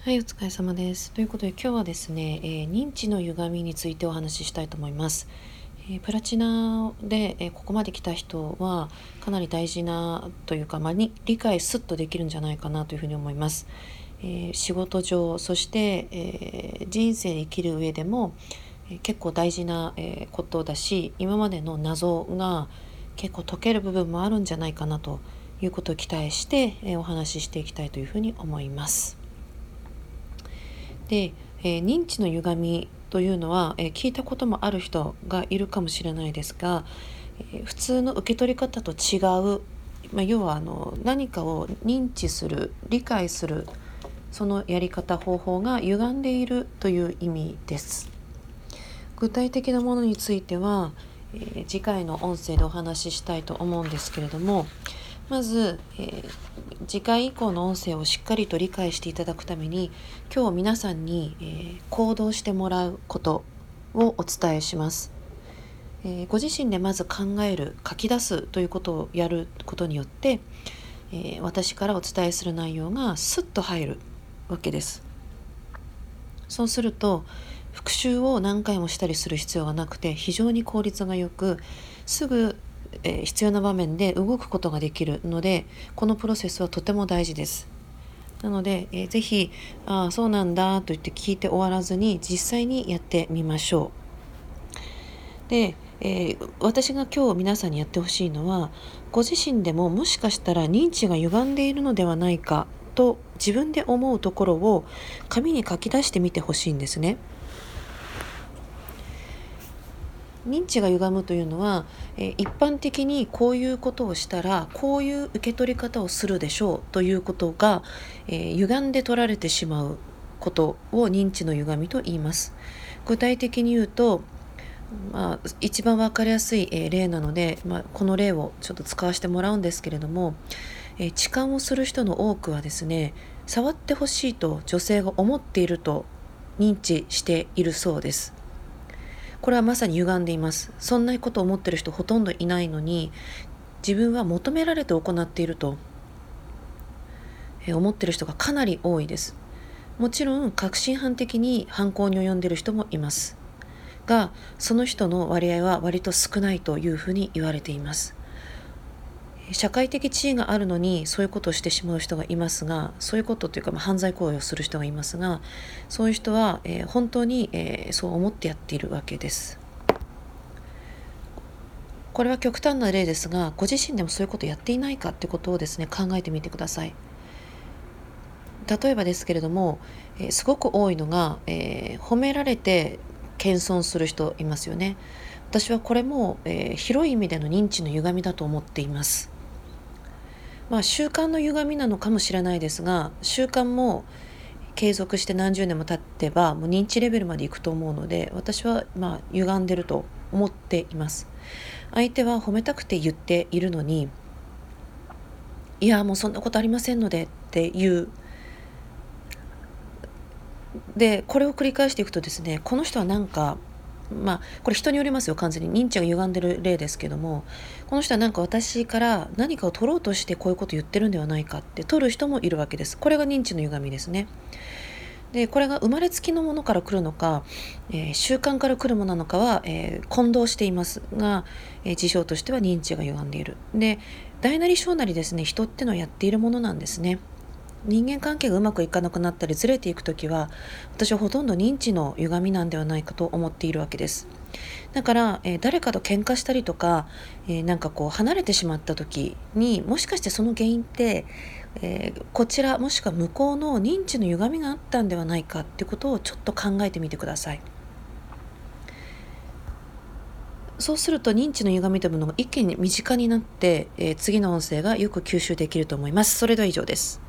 はい、お疲れ様です。ということで今日はですね、認知の歪みについてお話ししたいと思います。プラチナで、ここまで来た人はかなり大事なというか、理解すっとできるんじゃないかなというふうに思います。仕事上、そして、人生生きる上でも、結構大事な、ことだし、今までの謎が結構解ける部分もあるんじゃないかなということを期待して、お話ししていきたいというふうに思います。で、認知の歪みというのは、聞いたこともある人がいるかもしれないですが、普通の受け取り方と違う、要は何かを認知する、理解する、そのやり方方法が歪んでいるという意味です。具体的なものについては、次回の音声でお話ししたいと思うんですけれども、まず、次回以降の音声をしっかりと理解していただくために、今日皆さんに、行動してもらうことをお伝えします。ご自身でまず考える、書き出すということをやることによって、私からお伝えする内容がスッと入るわけです。そうすると復習を何回もしたりする必要がなくて、非常に効率がよく、すぐ必要な場面で動くことができるので、このプロセスはとても大事です。なので、ぜひそうなんだと言って聞いて終わらずに、実際にやってみましょう。で、私が今日皆さんにやってほしいのは、ご自身でももしかしたら認知が歪んでいるのではないかと自分で思うところを紙に書き出してみてほしいんですね。認知が歪むというのは、一般的にこういうことをしたらこういう受け取り方をするでしょうということが、歪んで取られてしまうことを認知の歪みと言います。具体的に言うと、一番わかりやすい、例なので、この例をちょっと使わせてもらうんですけれども、痴漢をする人の多くはですね、触ってほしいと女性が思っていると認知しているそうです。これはまさに歪んでいます。そんなことを思っている人ほとんどいないのに、自分は求められて行っていると思っている人がかなり多いです。もちろん確信犯的に犯行に及んでいる人もいますが、その人の割合は割と少ないというふうに言われています。社会的地位があるのにそういうことをしてしまう人がいますが、そういうことというか、犯罪行為をする人がいますが、そういう人は、本当に、そう思ってやっているわけです。これは極端な例ですが、ご自身でもそういうことをやっていないかということをですね、考えてみてください。例えばですけれども、すごく多いのが、褒められて謙遜する人いますよね。私はこれも、広い意味での認知の歪みだと思っています。習慣の歪みなのかもしれないですが、習慣も継続して何十年も経ってばもう認知レベルまでいくと思うので、私は歪んでると思っています。相手は褒めたくて言っているのに、いやもうそんなことありませんのでっていう。でこれを繰り返していくとですね、この人はなんか、これ人によりますよ。完全に認知が歪んでる例ですけども、この人はなんか私から何かを取ろうとしてこういうこと言ってるんではないかって取る人もいるわけです。これが認知の歪みですね。でこれが生まれつきのものから来るのか、習慣から来るものなのかは、混同していますが、事象としては認知が歪んでいる。で大なり小なりですね、人ってのはやっているものなんですね。人間関係がうまくいかなくなったりずれていくときは、私はほとんど認知の歪みなんではないかと思っているわけです。だから、誰かと喧嘩したりとか、なんかこう離れてしまった時に、もしかしてその原因って、こちらもしくは向こうの認知の歪みがあったんではないかっていうことをちょっと考えてみてください。そうすると認知の歪みというものが一気に身近になって、次の音声がよく吸収できると思います。それでは以上です。